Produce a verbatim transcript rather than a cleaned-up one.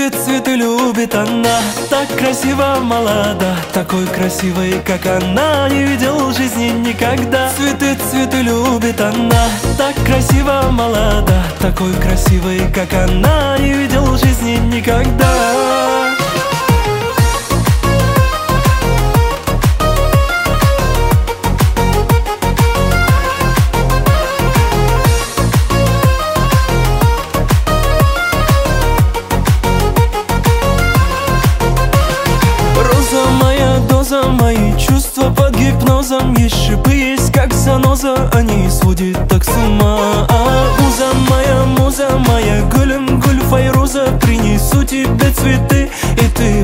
Цветы, цветы любит она. Так красиво, молода, такой красивой, как она, не видел в жизни никогда. Цветы, цветы любит она. Так красиво, молода, такой красивой, как она, не видел в жизни никогда. Мои чувства под гипнозом, есть шипы, есть как заноза, они сводят так с ума. А муза моя, муза моя, гулем гуль файруза, принесу тебе цветы, и ты